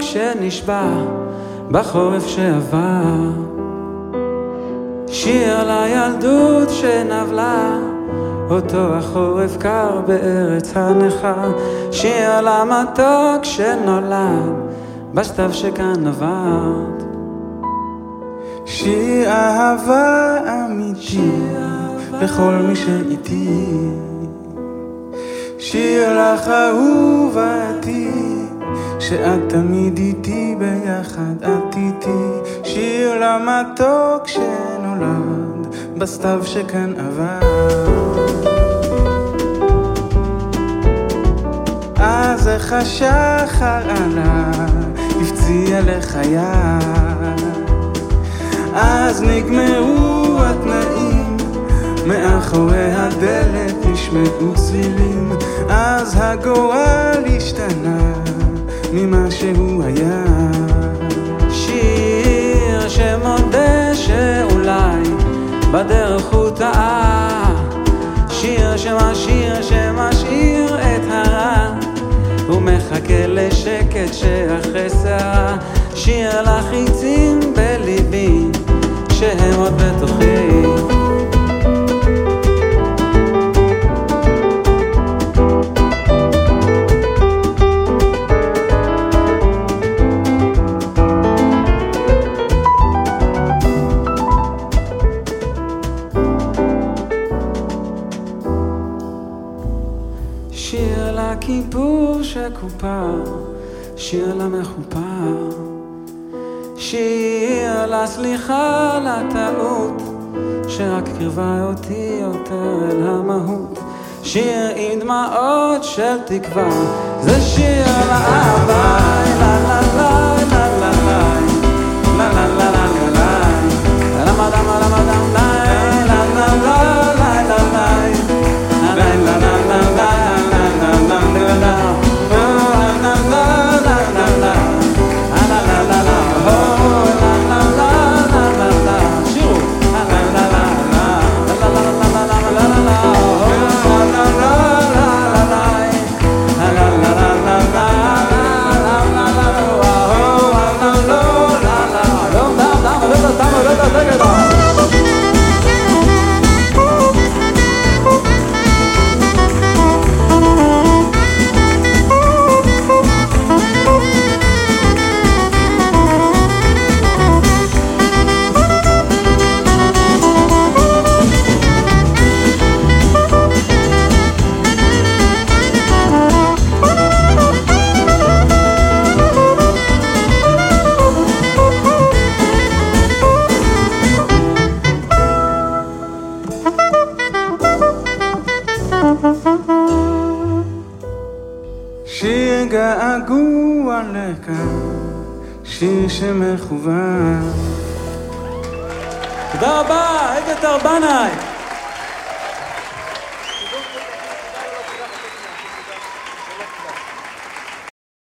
שנשבע בחורף שעבר, שיר לילדות שנבלה אותו החורף קר בארץ הנכר, שיר למתוק שנולד בסתיו שכאן עברת, שיר אהבה אמיתי לכל מי שאיתי, שיר לך אהובתי שאת תמיד איתי ביחד את איתי, שיר למתוק שנולד בסתיו שכאן עבר. אז איך השחר עלה הפציע לחיי, אז נגמרו התנאים מאחורי הדלת נשמעו צלילים, אז הגורל השתנה ממה שהוא היה, שיר שמודה שאולי בדרך הוא טעה, שיר שמשאיר את הרע ומחכה לשקט שאחרי סערה, שיר לחיצים בליבי שהם עוד בתוכי, שיר לכיפור שקופר, שיר למחופר, שיר לסליחה לטעות שרק קרבה אותי יותר אל המהות, שיר עם דמעות של תקווה, זה שיר לאהבה, לה לה לה לה לה לה לה לה לה לה לה למה למה למה למה לה לה לה לה לה לה לה לה לה שיר געגוע לכאן, שיר שמכוון. תודה רבה, עדן טרבנאי.